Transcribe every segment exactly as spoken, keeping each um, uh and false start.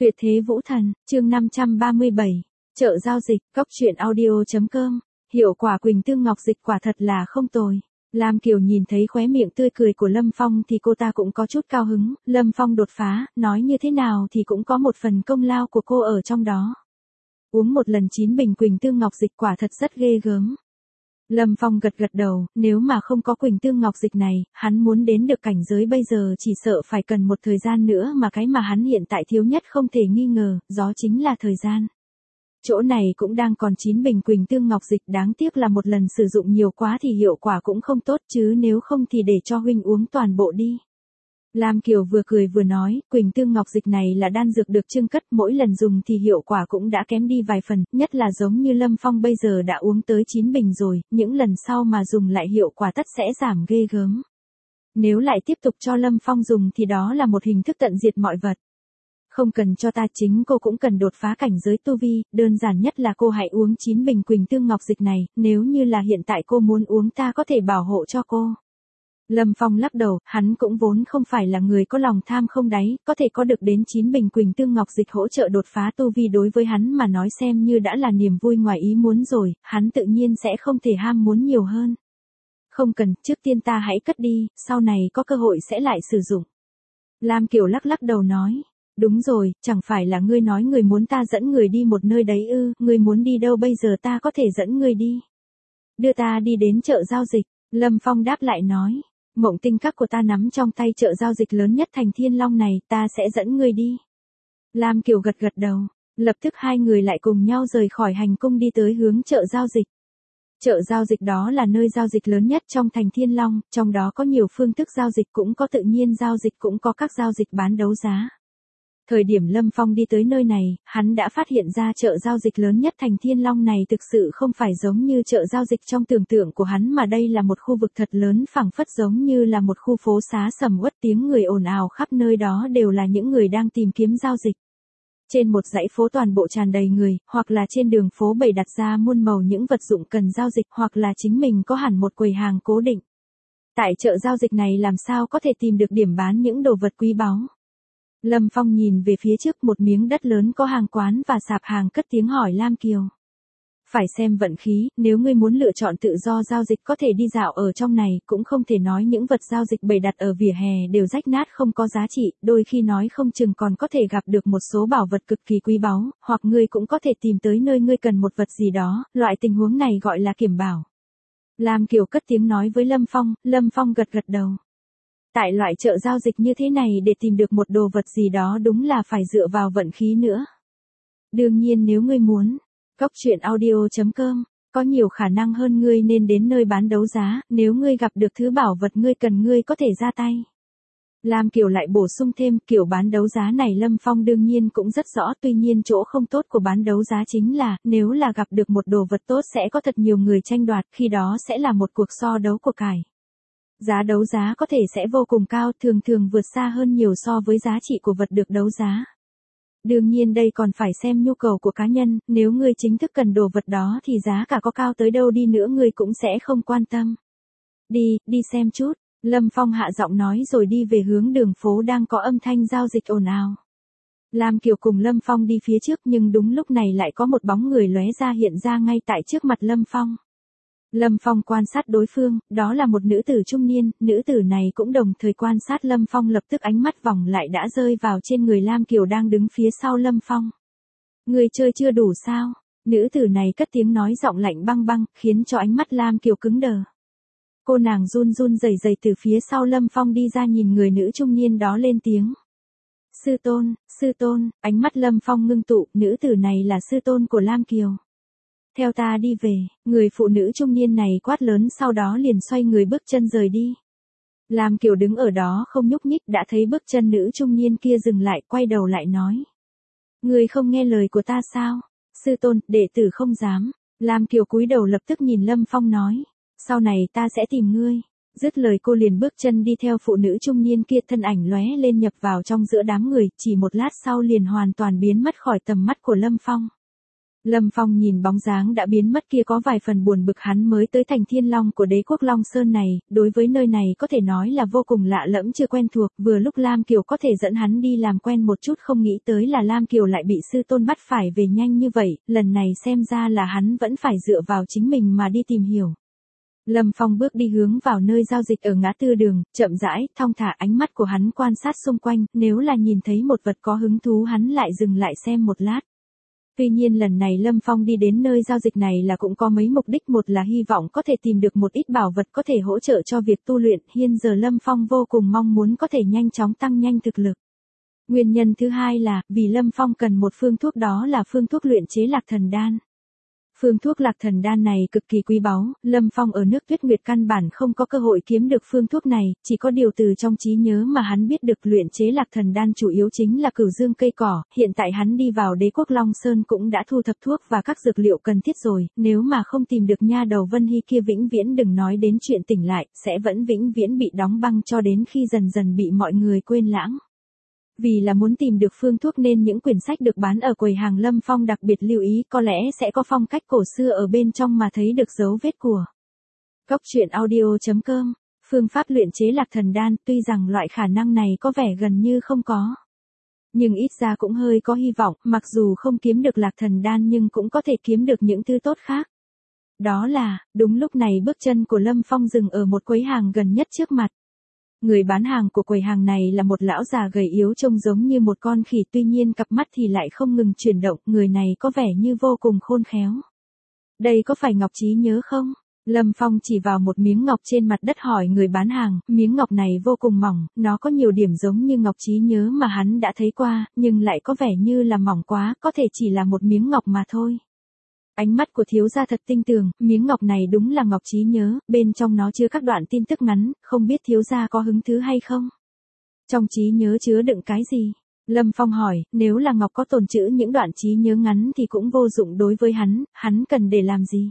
Tuyệt thế vũ thần, chương năm trăm ba mươi bảy, chợ giao dịch, cóc truyện audio.com, hiệu quả Quỳnh Tương Ngọc Dịch quả thật là không tồi. Lam Kiều nhìn thấy khóe miệng tươi cười của Lâm Phong thì cô ta cũng có chút cao hứng, Lâm Phong đột phá, nói như thế nào thì cũng có một phần công lao của cô ở trong đó. Uống một lần chín bình Quỳnh Tương Ngọc Dịch quả thật rất ghê gớm. Lâm Phong gật gật đầu, nếu mà không có Quỳnh Tương Ngọc Dịch này, hắn muốn đến được cảnh giới bây giờ chỉ sợ phải cần một thời gian nữa mà cái mà hắn hiện tại thiếu nhất không thể nghi ngờ, đó chính là thời gian. Chỗ này cũng đang còn chín bình Quỳnh Tương Ngọc Dịch, đáng tiếc là một lần sử dụng nhiều quá thì hiệu quả cũng không tốt chứ nếu không thì để cho huynh uống toàn bộ đi. Lam Kiều vừa cười vừa nói, Quỳnh Tương Ngọc Dịch này là đan dược được chưng cất, mỗi lần dùng thì hiệu quả cũng đã kém đi vài phần, nhất là giống như Lâm Phong bây giờ đã uống tới chín bình rồi, những lần sau mà dùng lại hiệu quả tất sẽ giảm ghê gớm. Nếu lại tiếp tục cho Lâm Phong dùng thì đó là một hình thức tận diệt mọi vật. Không cần cho ta, chính cô cũng cần đột phá cảnh giới tu vi, đơn giản nhất là cô hãy uống chín bình Quỳnh Tương Ngọc Dịch này, nếu như là hiện tại cô muốn uống ta có thể bảo hộ cho cô. Lâm Phong lắc đầu, hắn cũng vốn không phải là người có lòng tham không đáy, có thể có được đến chín bình Quỳnh Tương Ngọc Dịch hỗ trợ đột phá tu vi đối với hắn mà nói xem như đã là niềm vui ngoài ý muốn rồi, hắn tự nhiên sẽ không thể ham muốn nhiều hơn. Không cần, trước tiên ta hãy cất đi, sau này có cơ hội sẽ lại sử dụng. Lam Kiều lắc lắc đầu nói, đúng rồi, chẳng phải là ngươi nói người muốn ta dẫn người đi một nơi đấy ư, ngươi muốn đi đâu bây giờ ta có thể dẫn ngươi đi. Đưa ta đi đến chợ giao dịch, Lâm Phong đáp lại nói. Mộng tinh các của ta nắm trong tay chợ giao dịch lớn nhất thành Thiên Long này, ta sẽ dẫn ngươi đi. Lam Kiều gật gật đầu, lập tức hai người lại cùng nhau rời khỏi hành cung đi tới hướng chợ giao dịch. Chợ giao dịch đó là nơi giao dịch lớn nhất trong thành Thiên Long, trong đó có nhiều phương thức giao dịch, cũng có tự nhiên giao dịch, cũng có các giao dịch bán đấu giá. Thời điểm Lâm Phong đi tới nơi này, hắn đã phát hiện ra chợ giao dịch lớn nhất thành Thiên Long này thực sự không phải giống như chợ giao dịch trong tưởng tượng của hắn mà đây là một khu vực thật lớn, phảng phất giống như là một khu phố xá sầm uất, tiếng người ồn ào khắp nơi đó đều là những người đang tìm kiếm giao dịch. Trên một dãy phố toàn bộ tràn đầy người, hoặc là trên đường phố bày đặt ra muôn màu những vật dụng cần giao dịch, hoặc là chính mình có hẳn một quầy hàng cố định. Tại chợ giao dịch này làm sao có thể tìm được điểm bán những đồ vật quý báu. Lâm Phong nhìn về phía trước, một miếng đất lớn có hàng quán và sạp hàng, cất tiếng hỏi Lam Kiều. Phải xem vận khí, nếu ngươi muốn lựa chọn tự do giao dịch có thể đi dạo ở trong này, cũng không thể nói những vật giao dịch bày đặt ở vỉa hè đều rách nát không có giá trị, đôi khi nói không chừng còn có thể gặp được một số bảo vật cực kỳ quý báu, hoặc ngươi cũng có thể tìm tới nơi ngươi cần một vật gì đó, loại tình huống này gọi là kiểm bảo. Lam Kiều cất tiếng nói với Lâm Phong, Lâm Phong gật gật đầu. Tại loại chợ giao dịch như thế này để tìm được một đồ vật gì đó đúng là phải dựa vào vận khí nữa. Đương nhiên nếu ngươi muốn, cóc truyện audio.com, có nhiều khả năng hơn ngươi nên đến nơi bán đấu giá, nếu ngươi gặp được thứ bảo vật ngươi cần ngươi có thể ra tay. Lam Kiều lại bổ sung thêm, kiểu bán đấu giá này Lâm Phong đương nhiên cũng rất rõ, tuy nhiên chỗ không tốt của bán đấu giá chính là, nếu là gặp được một đồ vật tốt sẽ có thật nhiều người tranh đoạt, khi đó sẽ là một cuộc so đấu của cải. Giá đấu giá có thể sẽ vô cùng cao, thường thường vượt xa hơn nhiều so với giá trị của vật được đấu giá. Đương nhiên đây còn phải xem nhu cầu của cá nhân, nếu ngươi chính thức cần đồ vật đó thì giá cả có cao tới đâu đi nữa ngươi cũng sẽ không quan tâm. Đi, đi xem chút, Lâm Phong hạ giọng nói rồi đi về hướng đường phố đang có âm thanh giao dịch ồn ào. Lam Kiều cùng Lâm Phong đi phía trước nhưng đúng lúc này lại có một bóng người lóe ra hiện ra ngay tại trước mặt Lâm Phong. Lâm Phong quan sát đối phương, đó là một nữ tử trung niên, nữ tử này cũng đồng thời quan sát Lâm Phong, lập tức ánh mắt vòng lại đã rơi vào trên người Lam Kiều đang đứng phía sau Lâm Phong. Người chơi chưa đủ sao? Nữ tử này cất tiếng nói giọng lạnh băng băng, khiến cho ánh mắt Lam Kiều cứng đờ. Cô nàng run run rẩy rẩy từ phía sau Lâm Phong đi ra nhìn người nữ trung niên đó lên tiếng. Sư tôn, sư tôn, ánh mắt Lâm Phong ngưng tụ, nữ tử này là sư tôn của Lam Kiều. Theo ta đi về, người phụ nữ trung niên này quát lớn sau đó liền xoay người bước chân rời đi. Lam Kiều đứng ở đó không nhúc nhích, đã thấy bước chân nữ trung niên kia dừng lại, quay đầu lại nói. Người không nghe lời của ta sao? Sư tôn, đệ tử không dám. Lam Kiều cúi đầu lập tức nhìn Lâm Phong nói. Sau này ta sẽ tìm ngươi. Dứt lời cô liền bước chân đi theo phụ nữ trung niên kia, thân ảnh lóe lên nhập vào trong giữa đám người, chỉ một lát sau liền hoàn toàn biến mất khỏi tầm mắt của Lâm Phong. Lâm Phong nhìn bóng dáng đã biến mất kia có vài phần buồn bực, hắn mới tới thành Thiên Long của đế quốc Long Sơn này, đối với nơi này có thể nói là vô cùng lạ lẫm chưa quen thuộc, vừa lúc Lam Kiều có thể dẫn hắn đi làm quen một chút, không nghĩ tới là Lam Kiều lại bị sư tôn bắt phải về nhanh như vậy, lần này xem ra là hắn vẫn phải dựa vào chính mình mà đi tìm hiểu. Lâm Phong bước đi hướng vào nơi giao dịch ở ngã tư đường, chậm rãi, thong thả, ánh mắt của hắn quan sát xung quanh, nếu là nhìn thấy một vật có hứng thú hắn lại dừng lại xem một lát. Tuy nhiên lần này Lâm Phong đi đến nơi giao dịch này là cũng có mấy mục đích, một là hy vọng có thể tìm được một ít bảo vật có thể hỗ trợ cho việc tu luyện, hiện giờ Lâm Phong vô cùng mong muốn có thể nhanh chóng tăng nhanh thực lực. Nguyên nhân thứ hai là, vì Lâm Phong cần một phương thuốc, đó là phương thuốc luyện chế Lạc Thần Đan. Phương thuốc Lạc Thần Đan này cực kỳ quý báu, Lâm Phong ở nước Tuyết Nguyệt căn bản không có cơ hội kiếm được phương thuốc này, chỉ có điều từ trong trí nhớ mà hắn biết được luyện chế Lạc Thần Đan chủ yếu chính là cửu dương cây cỏ, hiện tại hắn đi vào đế quốc Long Sơn cũng đã thu thập thuốc và các dược liệu cần thiết rồi, nếu mà không tìm được nha đầu Vân Hy kia vĩnh viễn đừng nói đến chuyện tỉnh lại, sẽ vẫn vĩnh viễn bị đóng băng cho đến khi dần dần bị mọi người quên lãng. Vì là muốn tìm được phương thuốc nên những quyển sách được bán ở quầy hàng Lâm Phong đặc biệt lưu ý, có lẽ sẽ có phong cách cổ xưa ở bên trong mà thấy được dấu vết của. Cốc truyện audio chấm com. Phương pháp luyện chế Lạc Thần Đan, tuy rằng loại khả năng này có vẻ gần như không có, nhưng ít ra cũng hơi có hy vọng, mặc dù không kiếm được Lạc Thần Đan nhưng cũng có thể kiếm được những thứ tốt khác. Đó là, đúng lúc này bước chân của Lâm Phong dừng ở một quầy hàng gần nhất trước mặt. Người bán hàng của quầy hàng này là một lão già gầy yếu trông giống như một con khỉ, tuy nhiên cặp mắt thì lại không ngừng chuyển động, người này có vẻ như vô cùng khôn khéo. Đây có phải ngọc trí nhớ không? Lâm Phong chỉ vào một miếng ngọc trên mặt đất hỏi người bán hàng, miếng ngọc này vô cùng mỏng, nó có nhiều điểm giống như ngọc trí nhớ mà hắn đã thấy qua, nhưng lại có vẻ như là mỏng quá, có thể chỉ là một miếng ngọc mà thôi. Ánh mắt của thiếu gia thật tinh tường, miếng ngọc này đúng là ngọc trí nhớ, bên trong nó chứa các đoạn tin tức ngắn, không biết thiếu gia có hứng thú hay không? Trong trí nhớ chứa đựng cái gì? Lâm Phong hỏi, nếu là ngọc có tồn trữ những đoạn trí nhớ ngắn thì cũng vô dụng đối với hắn, hắn cần để làm gì?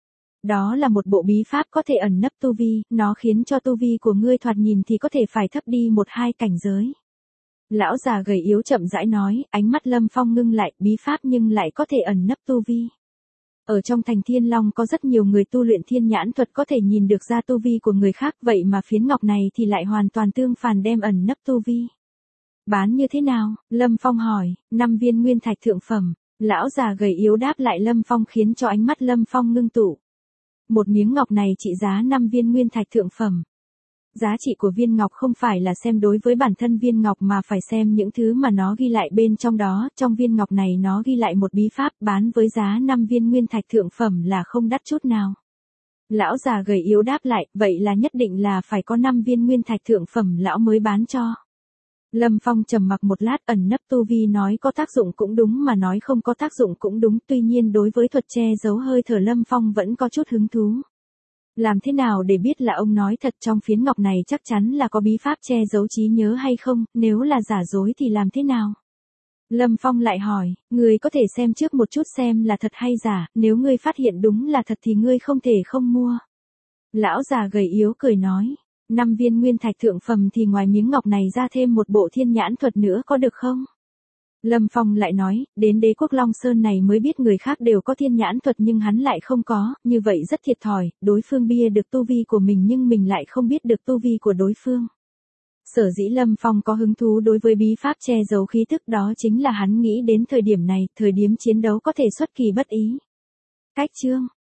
Đó là một bộ bí pháp có thể ẩn nấp tu vi, nó khiến cho tu vi của ngươi thoạt nhìn thì có thể phải thấp đi một hai cảnh giới. Lão già gầy yếu chậm rãi nói, ánh mắt Lâm Phong ngưng lại, bí pháp nhưng lại có thể ẩn nấp tu vi. Ở trong thành Thiên Long có rất nhiều người tu luyện thiên nhãn thuật có thể nhìn được ra tu vi của người khác, vậy mà phiến ngọc này thì lại hoàn toàn tương phản, đem ẩn nấp tu vi. Bán như thế nào? Lâm Phong hỏi. Năm viên nguyên thạch thượng phẩm. Lão già gầy yếu đáp lại Lâm Phong khiến cho ánh mắt Lâm Phong ngưng tụ. Một miếng ngọc này trị giá năm viên nguyên thạch thượng phẩm. Giá trị của viên ngọc không phải là xem đối với bản thân viên ngọc mà phải xem những thứ mà nó ghi lại bên trong đó, trong viên ngọc này nó ghi lại một bí pháp, bán với giá năm viên nguyên thạch thượng phẩm là không đắt chút nào. Lão già gầy yếu đáp lại, vậy là nhất định là phải có năm viên nguyên thạch thượng phẩm lão mới bán cho. Lâm Phong trầm mặc một lát, ẩn nấp tu vi nói có tác dụng cũng đúng mà nói không có tác dụng cũng đúng, tuy nhiên đối với thuật che giấu hơi thở Lâm Phong vẫn có chút hứng thú. Làm thế nào để biết là ông nói thật, trong phiến ngọc này chắc chắn là có bí pháp che giấu trí nhớ hay không, nếu là giả dối thì làm thế nào? Lâm Phong lại hỏi, ngươi có thể xem trước một chút xem là thật hay giả, nếu ngươi phát hiện đúng là thật thì ngươi không thể không mua. Lão già gầy yếu cười nói, năm viên nguyên thạch thượng phẩm thì ngoài miếng ngọc này ra thêm một bộ thiên nhãn thuật nữa có được không? Lâm Phong lại nói, đến đế quốc Long Sơn này mới biết người khác đều có thiên nhãn thuật nhưng hắn lại không có, như vậy rất thiệt thòi, đối phương bia được tu vi của mình nhưng mình lại không biết được tu vi của đối phương. Sở dĩ Lâm Phong có hứng thú đối với bí pháp che giấu khí thức đó chính là hắn nghĩ đến thời điểm này, thời điểm chiến đấu có thể xuất kỳ bất ý. Cách chương